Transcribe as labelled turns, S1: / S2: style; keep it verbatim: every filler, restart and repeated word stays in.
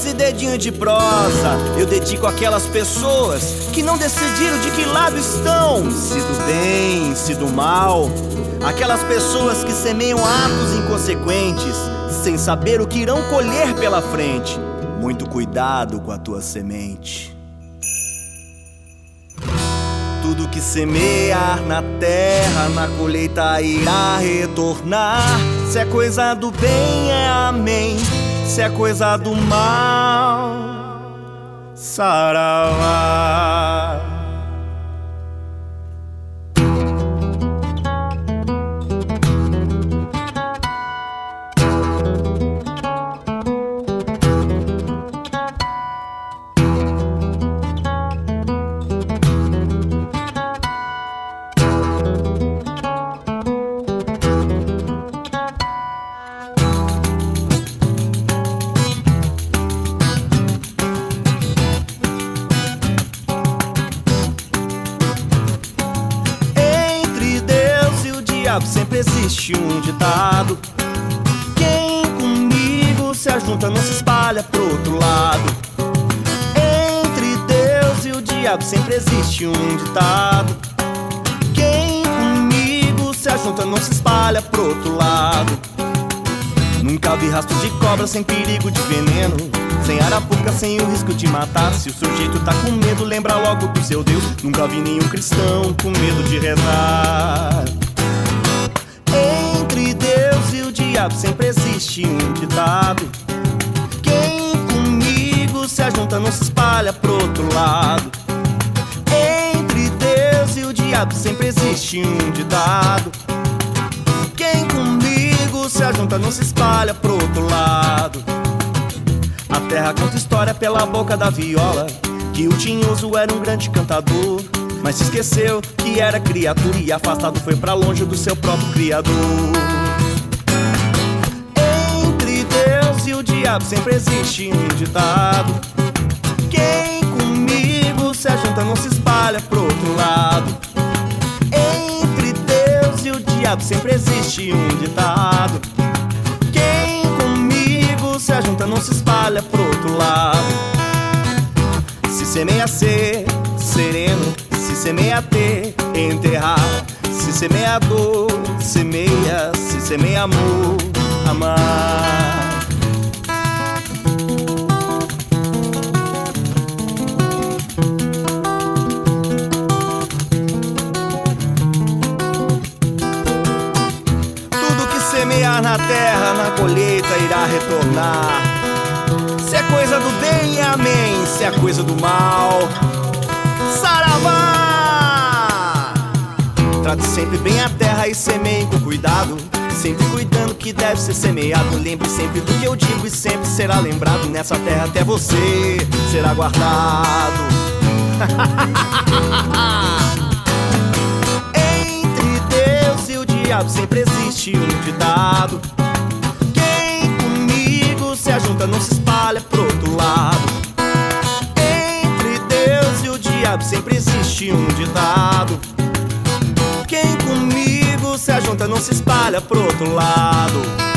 S1: Esse dedinho de prosa eu dedico àquelas pessoas que não decidiram de que lado estão, se do bem, se do mal. Aquelas pessoas que semeiam atos inconsequentes, sem saber o que irão colher pela frente. Muito cuidado com a tua semente. Tudo que semear na terra, na colheita irá retornar. Se é coisa do bem é amém, se é coisa do mal, saravá. Sempre existe um ditado: quem comigo se ajunta não se espalha pro outro lado. Entre Deus e o diabo sempre existe um ditado: quem comigo se ajunta não se espalha pro outro lado. Nunca vi rastro de cobra sem perigo de veneno, sem arapuca, sem o risco de matar. Se o sujeito tá com medo, lembra logo do seu Deus. Nunca vi nenhum cristão com medo de rezar. Entre Deus e o diabo sempre existe um ditado: quem comigo se ajunta não se espalha pro outro lado. Entre Deus e o diabo sempre existe um ditado: quem comigo se ajunta não se espalha pro outro lado. A terra conta história pela boca da viola, que o Tinhoso era um grande cantador, mas se esqueceu que era criatura e afastado foi pra longe do seu próprio Criador. Entre Deus e o diabo sempre existe um ditado: quem comigo se ajunta não se espalha pro outro lado. Entre Deus e o diabo sempre existe um ditado: quem comigo se ajunta não se espalha pro outro lado. Se semeia ser sereno, se semeia ter, enterrar. Se semeia dor, semeia. Se semeia amor, amar. Tudo que semear na terra, na colheita irá retornar. Se é coisa do bem, é amém. Se é coisa do mal, saravá! Trate sempre bem a terra e semeie com cuidado, sempre cuidando que deve ser semeado. Lembre sempre do que eu digo e sempre será lembrado. Nessa terra até você será guardado. Entre Deus e o diabo sempre existe um ditado: quem comigo se ajunta não se espalha pro outro lado. Sempre existe um ditado: quem comigo se ajunta não se espalha pro outro lado.